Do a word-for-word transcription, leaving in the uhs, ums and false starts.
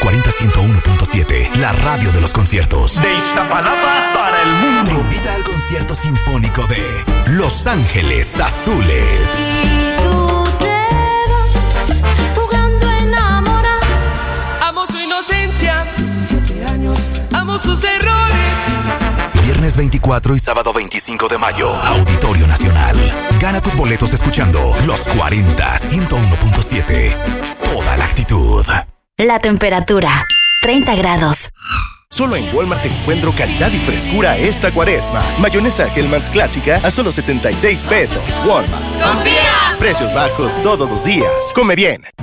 cuarenta ciento uno punto siete, la radio de los conciertos. De Iztapalapa para el mundo. Te invita al concierto sinfónico de Los Ángeles Azules. Y tú te vas jugando a enamorar. Amo su inocencia, diecisiete años, amo sus errores. Viernes veinticuatro y sábado veinticinco de mayo, Auditorio Nacional. Gana tus boletos escuchando Los cuarenta, ciento uno punto siete. Toda la actitud. La temperatura, treinta grados. Solo en Walmart encuentro calidad y frescura esta cuaresma. Mayonesa Hellmann's clásica a solo setenta y seis pesos. Walmart. ¡Confía! Precios bajos todos los días. Come bien.